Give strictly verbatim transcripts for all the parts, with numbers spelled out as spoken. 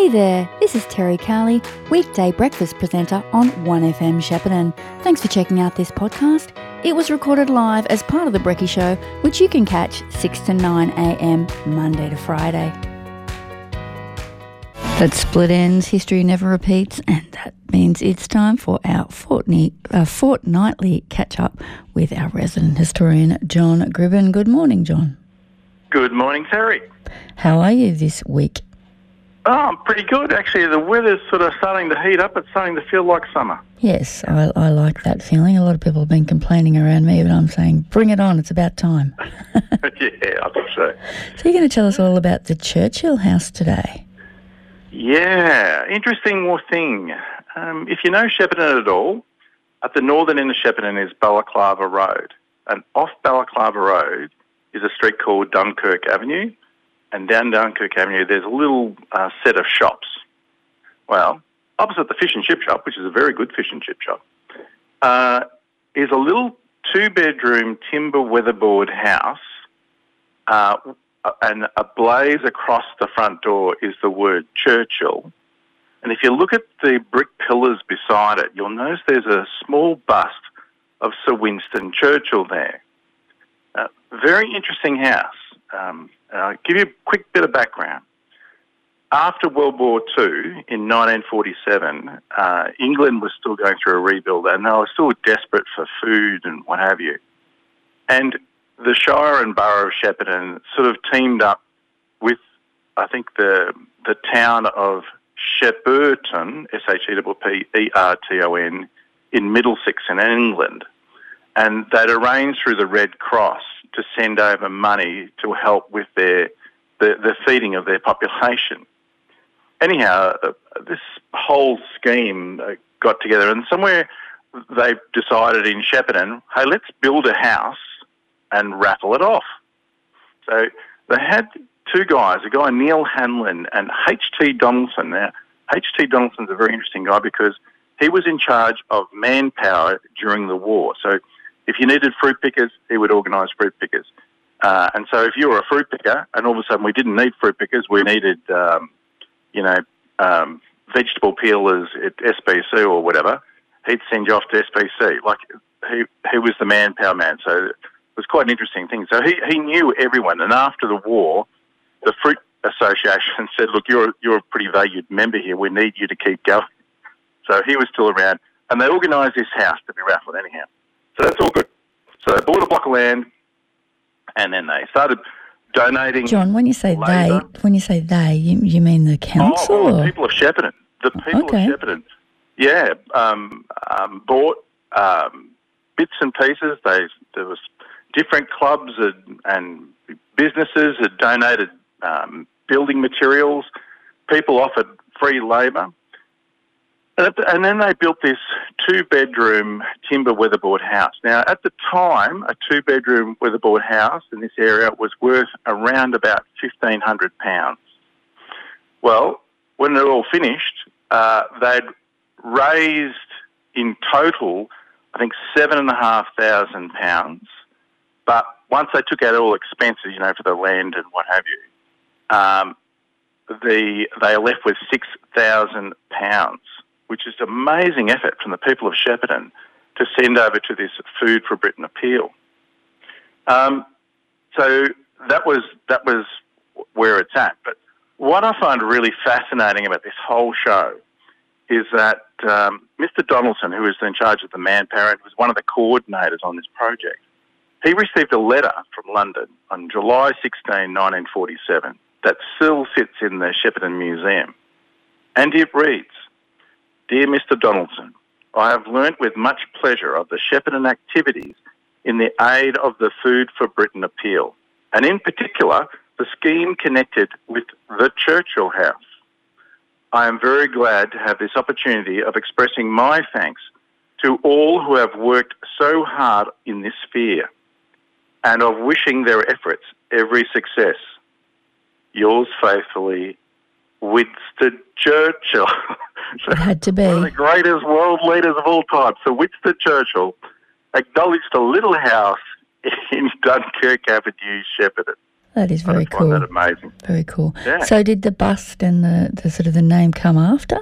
Hey there, this is Terry Carley, weekday breakfast presenter on one F M Shepparton. Thanks for checking out this podcast. It was recorded live as part of The Brekkie Show, which you can catch six to nine a m Monday to Friday. At Split Ends, history never repeats, and that means it's time for our fortnight, uh, fortnightly catch-up with our resident historian, John Gribben. Good morning, John. Good morning, Terry. How are you this week? Oh, I'm pretty good, actually. The weather's sort of starting to heat up. It's starting to feel like summer. Yes, I, I like that feeling. A lot of people have been complaining around me, but I'm saying, bring it on, it's about time. Yeah, I think so. So you're going to tell us all about the Churchill House today? Yeah, interesting more thing. Um, if you know Shepparton at all, at the northern end of Shepparton is Balaclava Road. And off Balaclava Road is a street called Dunkirk Avenue. And down Dunkirk Avenue, there's a little uh, set of shops. Well, opposite the fish and chip shop, which is a very good fish and chip shop, uh, is a little two-bedroom timber weatherboard house, uh, and ablaze across the front door is the word Churchill. And if you look at the brick pillars beside it, you'll notice there's a small bust of Sir Winston Churchill there. Uh, very interesting house. Um, I'll give you a quick bit of background. After World War Two, in nineteen forty-seven, uh, England was still going through a rebuild and they were still desperate for food and what have you. And the Shire and Borough of Shepparton sort of teamed up with, I think, the the town of Shepperton, S H E P P E R T O N, in Middlesex in England. And they'd arranged through the Red Cross to send over money to help with their the, the feeding of their population. Anyhow, uh, this whole scheme uh, got together, and somewhere they decided in Shepparton, hey, let's build a house and raffle it off. So they had two guys, a guy Neil Hanlon and H T Donaldson. Now, H T Donaldson's a very interesting guy because he was in charge of manpower during the war. So if you needed fruit pickers, he would organise fruit pickers. Uh, and so if you were a fruit picker and all of a sudden we didn't need fruit pickers, we needed, um, you know, um, vegetable peelers at S B C or whatever, he'd send you off to S B C. Like, he he was the manpower man. So it was quite an interesting thing. So he, he knew everyone. And after the war, the Fruit Association said, look, you're, you're a pretty valued member here. We need you to keep going. So he was still around. And they organised this house to be raffled anyhow. So that's all good. So they bought a block of land, and then they started donating. John, when you say labour. they, when you say they, you, you mean the council? Oh, oh the or? people of Shepparton. The people Okay. of Shepparton. Yeah, um, um, bought um, bits and pieces. They there was different clubs and, and businesses had donated um, building materials. People offered free labour. And then they built this two-bedroom timber weatherboard house. Now, at the time, a two-bedroom weatherboard house in this area was worth around about fifteen hundred pounds. Well, when they're all finished, uh, they'd raised in total, I think, seven thousand five hundred pounds. But once they took out all expenses, you know, for the land and what have you, um, the, they are left with six thousand pounds. Which is an amazing effort from the people of Shepparton to send over to this Food for Britain appeal. Um, so that was that was where it's at. But what I find really fascinating about this whole show is that um, Mister Donaldson, who was in charge of the manpower and was one of the coordinators on this project, he received a letter from London on July sixteenth, nineteen forty-seven that still sits in the Shepparton Museum. And it reads, Dear Mister Donaldson, I have learnt with much pleasure of the Shepparton activities in the aid of the Food for Britain appeal, and in particular, the scheme connected with the Churchill House. I am very glad to have this opportunity of expressing my thanks to all who have worked so hard in this sphere, and of wishing their efforts every success. Yours faithfully, Winston Churchill. It had to be. One of the greatest world leaders of all time. So Winston Churchill acknowledged a little house in Dunkirk Avenue, Shepparton. That is I very just find cool. that amazing. Very cool. Yeah. So did the bust and the, the sort of the name come after?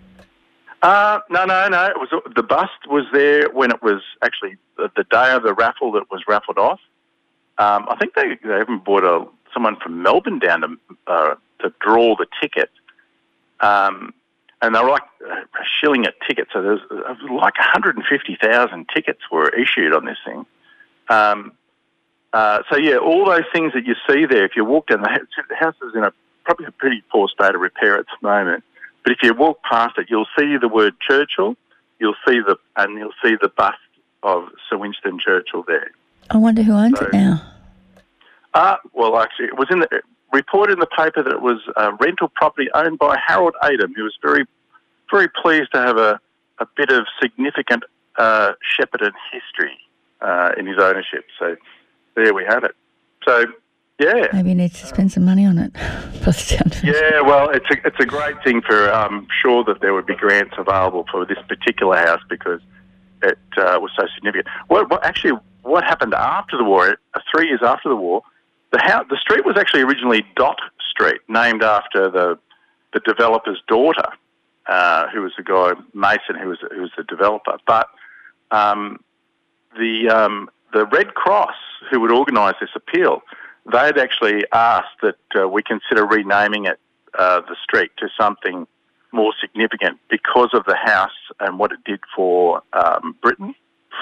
Uh, no, no, no. It was the bust was there when it was actually the, the day of the raffle that was raffled off. Um, I think they, they even brought a, someone from Melbourne down to uh, to draw the ticket, um, and they were like a shilling a ticket. So there's uh, like one hundred fifty thousand tickets were issued on this thing. Um, uh, so yeah, all those things that you see there. If you walk down the house, the house is in a probably a pretty poor state of repair at the moment. But if you walk past it, you'll see the word Churchill. You'll see the and you'll see the bust of Sir Winston Churchill there. I wonder who owns So- it now. Uh, well, actually, it was in the reported in the paper that it was a rental property owned by Harold Adam, who was very, very pleased to have a, a bit of significant uh, Shepparton history uh, in his ownership. So there we have it. So yeah, Maybe he needs to spend some money on it. By the sound of it. yeah. Well, it's a it's a great thing for. I'm sure that there would be grants available for this particular house because it uh, was so significant. What, what actually what happened after the war? Uh, three years after the war. The house, the street was actually originally Dot Street, named after the the developer's daughter, uh, who was the guy Mason, who was who was the developer. But um, the um, the Red Cross, who would organise this appeal, they'd actually asked that uh, we consider renaming it uh, the street to something more significant because of the house and what it did for um, Britain.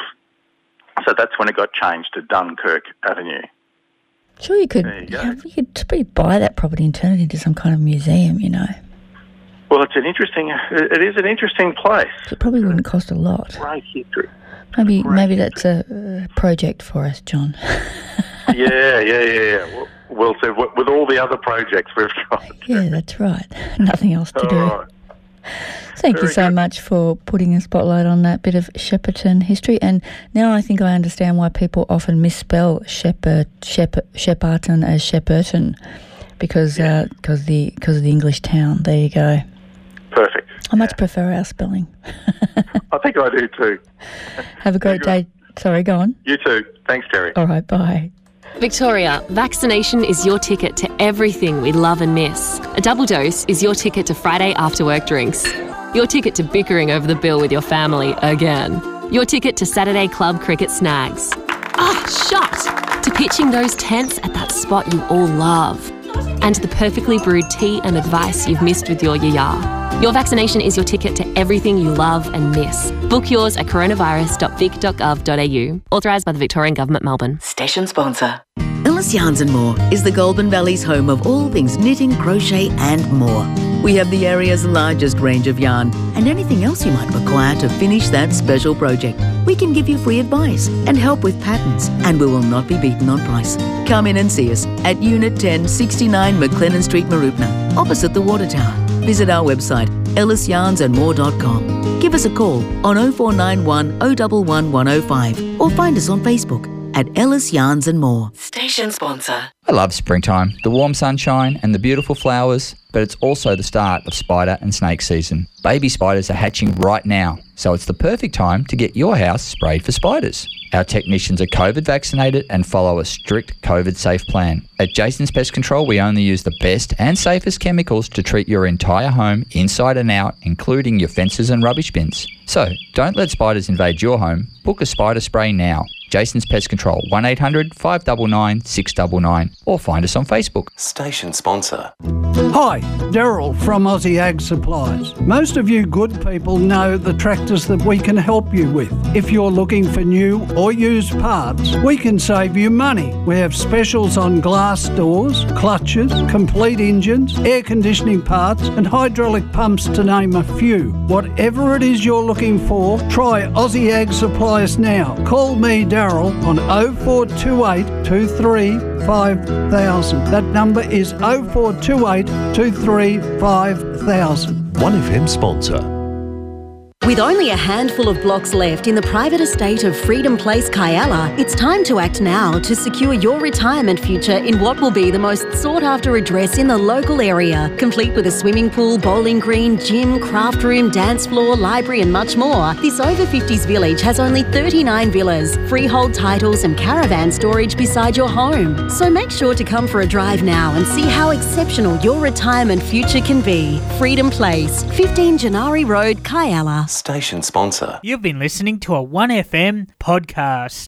So that's when it got changed to Dunkirk Avenue. Sure, you could. There you go. Yeah, you could probably buy that property and turn it into some kind of museum. You know, Well, it's an interesting. It is an interesting place. it probably wouldn't cost a lot. Great history. Maybe, Great maybe that's a, a project for us, John. Yeah, yeah, yeah, yeah. Well, well said. With with all the other projects we've got. Yeah, that's right. Nothing else to All do. right. Thank you Very so good. much for putting a spotlight on that bit of Shepparton history. And now I think I understand why people often misspell Shepherd, Shepherd, Shepparton as Shepparton because Yeah. uh, cause the, cause of the English town. There you go. Perfect. I much prefer our spelling. I think I do too. Have a great Very day. Sorry, go on. You too. Thanks, Terry. All right, bye. Victoria, vaccination is your ticket to everything we love and miss. A double dose is your ticket to Friday after work drinks. Your ticket to bickering over the bill with your family again. Your ticket to Saturday club cricket snags. Ah, shot! To pitching those tents at that spot you all love. And the perfectly brewed tea and advice you've missed with your yaya. Your vaccination is your ticket to everything you love and miss. Book yours at coronavirus dot vic dot gov dot a u. Authorised by the Victorian Government, Melbourne. Station sponsor. Ellis Yarns and More is the Goulburn Valley's home of all things knitting, crochet and more. We have the area's largest range of yarn and anything else you might require to finish that special project. We can give you free advice and help with patterns, and we will not be beaten on price. Come in and see us at Unit ten sixty-nine McLennan Street, Marupna, opposite the Water Tower. Visit our website ellis yarns and more dot com. Give us a call on oh four nine one, oh one one, one oh five or find us on Facebook at Ellis Yarns and More. Station sponsor. I love springtime, the warm sunshine and the beautiful flowers, but it's also the start of spider and snake season. Baby spiders are hatching right now, so it's the perfect time to get your house sprayed for spiders. Our technicians are COVID vaccinated and follow a strict COVID safe plan. At Jason's Pest Control, we only use the best and safest chemicals to treat your entire home inside and out, including your fences and rubbish bins. So, don't let spiders invade your home. Book a spider spray now. Jason's Pest Control, one eight hundred, five nine nine, six nine nine, or find us on Facebook. Station sponsor. Hi, Daryl from Aussie Ag Supplies. Most of you good people know the tractors that we can help you with. If you're looking for new or used parts, we can save you money. We have specials on glass doors, clutches, complete engines, air conditioning parts and hydraulic pumps to name a few. Whatever it is you're looking for, try Aussie Ag Supplies now. Call me, Daryl, on oh four two eight, two three five thousand. That number is oh four two eight, two three five thousand. one F M sponsor. With only a handful of blocks left in the private estate of Freedom Place, Kyalla, it's time to act now to secure your retirement future in what will be the most sought-after address in the local area. Complete with a swimming pool, bowling green, gym, craft room, dance floor, library and much more, this over fifties village has only thirty-nine villas, freehold titles and caravan storage beside your home. So make sure to come for a drive now and see how exceptional your retirement future can be. Freedom Place, fifteen Janari Road, Kyalla. Station sponsor. You've been listening to a one F M podcast.